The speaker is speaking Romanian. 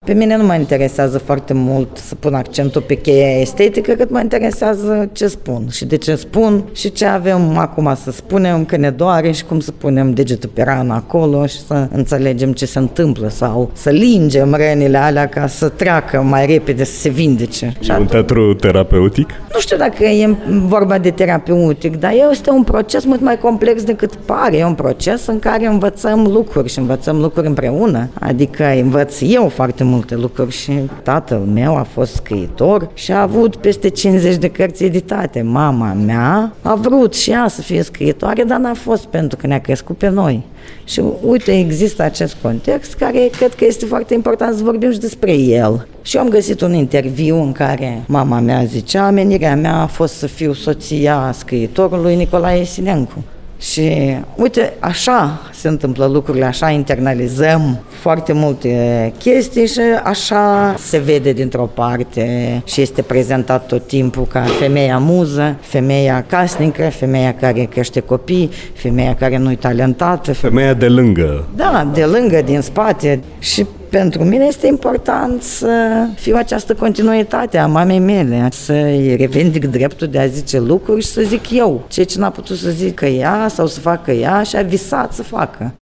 Pe mine nu mă interesează foarte mult să pun accentul pe cheia estetică, cât mă interesează ce spun și de ce spun și ce avem acum să spunem, că ne doare și cum să punem degetul pe rană acolo și să înțelegem ce se întâmplă sau să lingem rănile alea ca să treacă mai repede, să se vindece. E un teatru terapeutic? Nu știu dacă e vorba de terapeutic, dar este un proces mult mai complex decât pare. E un proces în care învățăm lucruri și învățăm lucruri împreună. Adică învăț eu foarte multe lucruri și tatăl meu a fost scriitor și a avut peste 50 de cărți editate. Mama mea a vrut și ea să fie scriitoare, dar n-a fost pentru că ne-a crescut pe noi. Și uite, există acest context care cred că este foarte important să vorbim și despre el. Și eu am găsit un interviu în care mama mea zicea: menirea mea a fost să fiu soția scriitorului Nicolae Esilescu. Și uite, așa se întâmplă lucrurile, așa internalizăm foarte multe chestii și așa se vede dintr-o parte și este prezentat tot timpul ca femeia muză, femeia casnică, femeia care crește copii, femeia care nu-i talentată. Femeia de lângă. Da, de lângă, din spate. Și pentru mine este important să fiu această continuitate a mamei mele, să-i revendic dreptul de a zice lucruri și să zic eu ceea ce n-a putut să zică ea sau să facă ea și a visat să facă.